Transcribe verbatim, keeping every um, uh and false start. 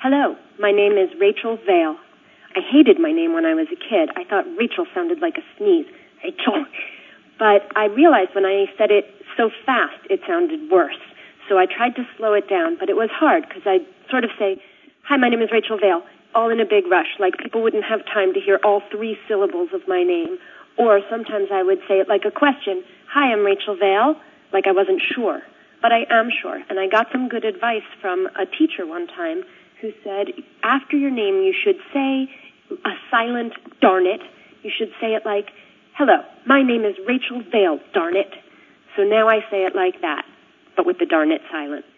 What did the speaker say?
Hello, my name is Rachel Vale. I hated my name when I was a kid. I thought Rachel sounded like a sneeze. Rachel. But I realized when I said it so fast, it sounded worse. So I tried to slow it down, but it was hard because I'd sort of say, hi, my name is Rachel Vale, all in a big rush, like people wouldn't have time to hear all three syllables of my name. Or sometimes I would say it like a question, hi, I'm Rachel Vale, like I wasn't sure. But I am sure, and I got some good advice from a teacher one time who said, after your name, you should say a silent darn it. You should say it like, hello, my name is Rachel Vale, darn it. So now I say it like that, but with the darn it silent.